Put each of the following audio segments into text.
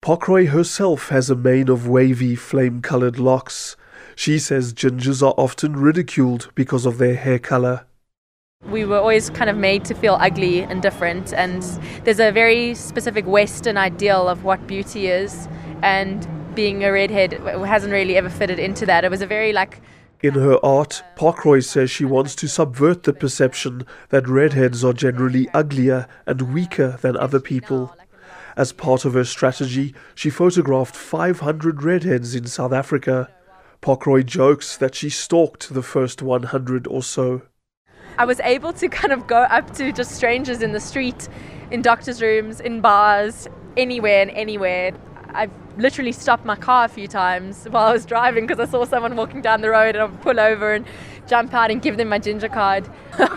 Pokroy herself has a mane of wavy, flame-coloured locks. She says gingers are often ridiculed because of their hair colour. We were always kind of made to feel ugly and different, and there's a very specific Western ideal of what beauty is, and being a redhead hasn't really ever fitted into that. It was a very In her art, Pokroy says she wants to subvert the perception that redheads are generally uglier and weaker than other people. As part of her strategy, she photographed 500 redheads in South Africa. Pokroy jokes that she stalked the first 100 or so. I was able to kind of go up to just strangers in the street, in doctors' rooms, in bars, anywhere and anywhere. I've literally stopped my car a few times while I was driving because I saw someone walking down the road, and I would pull over and jump out and give them my ginger card.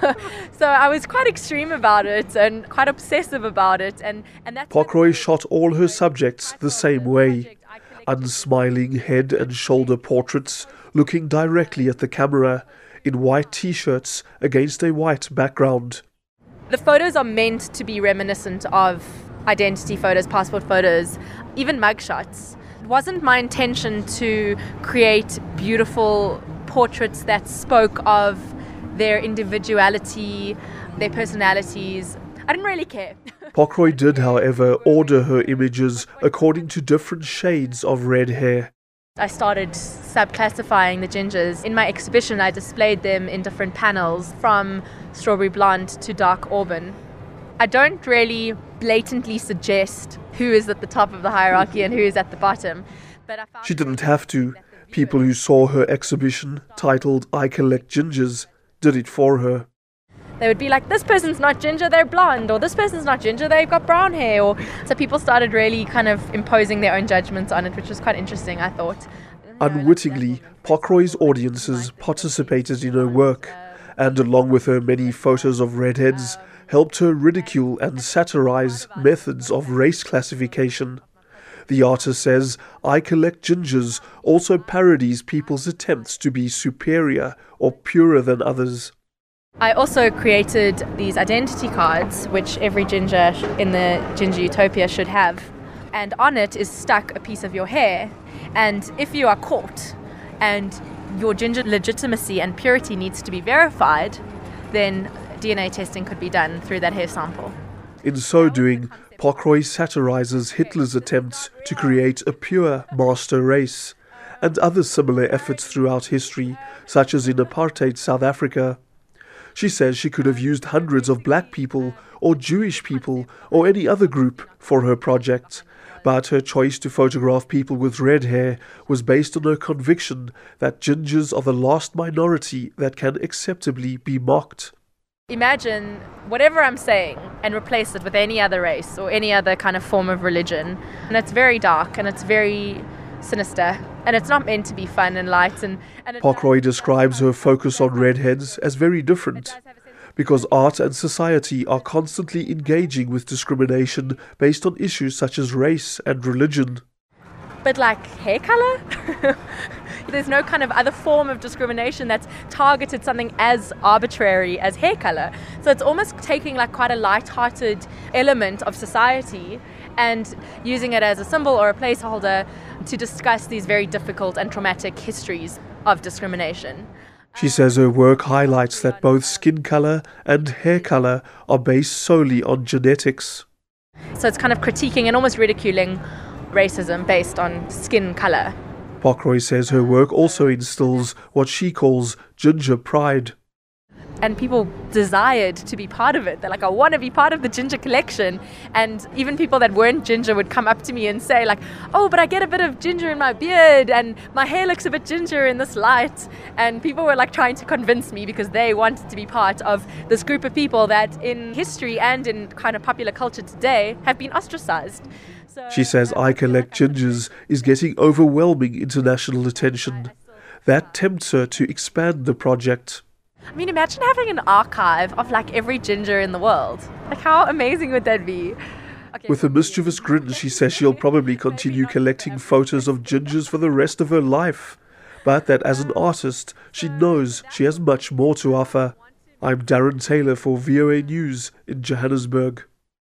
So I was quite extreme about it and quite obsessive about it. And that's Pokroy shot all her subjects the same way. Unsmiling head and shoulder portraits looking directly at the camera in white t-shirts against a white background. The photos are meant to be reminiscent of identity photos, passport photos, even mugshots. It wasn't my intention to create beautiful portraits that spoke of their individuality, their personalities. I didn't really care. Pokroy did, however, order her images according to different shades of red hair. I started subclassifying the gingers. In my exhibition, I displayed them in different panels, from strawberry blonde to dark auburn. I don't really blatantly suggest who is at the top of the hierarchy and who is at the bottom. But I found She didn't have to. People who saw her exhibition, titled I Collect Gingers, did it for her. they would be like, this person's not ginger, they're blonde, or this person's not ginger, they've got brown hair. Or so people started really kind of imposing their own judgments on it, which was quite interesting, I thought. Unwittingly, Pokroy's audiences participated in her work, and along with her many photos of redheads, helped her ridicule and satirize methods of race classification. The artist says, I Collect Gingers also parodies people's attempts to be superior or purer than others. I also created these identity cards, which every ginger in the Ginger Utopia should have. And on it is stuck a piece of your hair. And if you are caught and your ginger legitimacy and purity needs to be verified, then DNA testing could be done through that hair sample. In so doing, Pokroy satirizes Hitler's attempts to create a pure master race, and other similar efforts throughout history, such as in apartheid South Africa. She says she could have used hundreds of black people, or Jewish people, or any other group for her project, but her choice to photograph people with red hair was based on her conviction that gingers are the last minority that can acceptably be mocked. Imagine whatever I'm saying and replace it with any other race or any other kind of form of religion. And it's very dark and it's very sinister and it's not meant to be fun and light. And Pokroy describes her focus on redheads as very different, because art and society are constantly engaging with discrimination based on issues such as race and religion. But like hair color? There's no kind of other form of discrimination that's targeted something as arbitrary as hair color. So it's almost taking like quite a light-hearted element of society and using it as a symbol or a placeholder to discuss these very difficult and traumatic histories of discrimination. She says her work highlights that both skin color and hair color are based solely on genetics. So it's kind of critiquing and almost ridiculing racism based on skin color. Pokroy says her work also instills what she calls ginger pride. And people desired to be part of it. They're like, I want to be part of the ginger collection. And even people that weren't ginger would come up to me and say like, oh, but I get a bit of ginger in my beard and my hair looks a bit ginger in this light. And people were like trying to convince me because they wanted to be part of this group of people that in history and in kind of popular culture today have been ostracized. She says I Collect Gingers is getting overwhelming international attention. That tempts her to expand the project. I mean, imagine having an archive of like every ginger in the world. Like, how amazing would that be? Okay, With a mischievous grin, she says she'll probably continue collecting photos of gingers for the rest of her life, but that as an artist, she knows she has much more to offer. I'm Darren Taylor for VOA News in Johannesburg.